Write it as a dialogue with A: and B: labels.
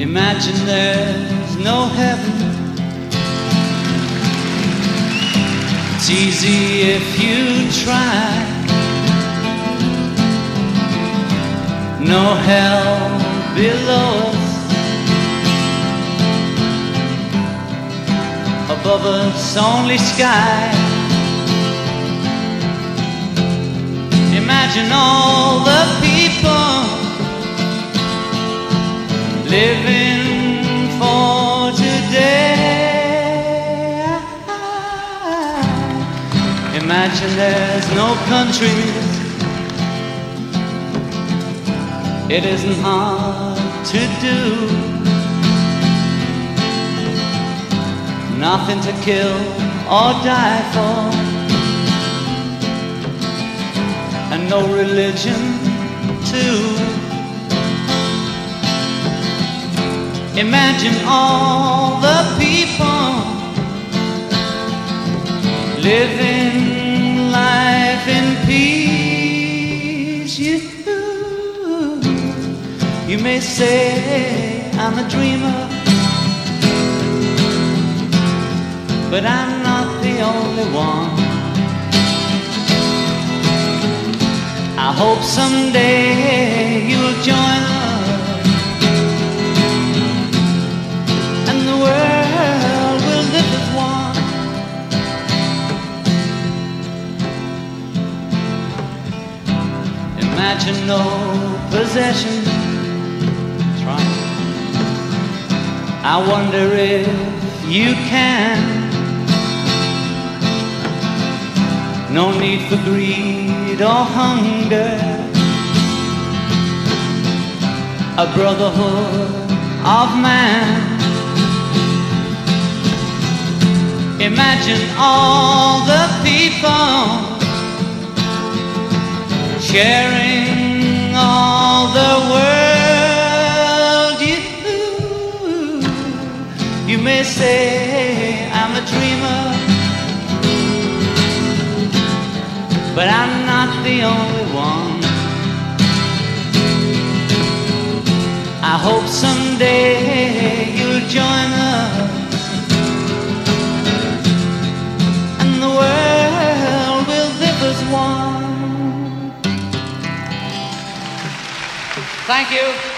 A: Imagine there's no heaven. It's easy if you try. No hell below us, above us only sky. Imagine all the people living for today. Imagine there's no countries. It isn't hard to do. Nothing to kill or die for, and no religion too. Imagine all the people living life in peace. You may say I'm a dreamer, but I'm not the only one. I hope someday you'll join us, and the world will live as one. Imagine no possessions. I wonder if you can. No need for greed or hunger. A brotherhood of man. Imagine all the people sharing all the world. You may say I'm a dreamer, but I'm not the only one. I hope someday you'll join us, and the world will live as one. Thank you.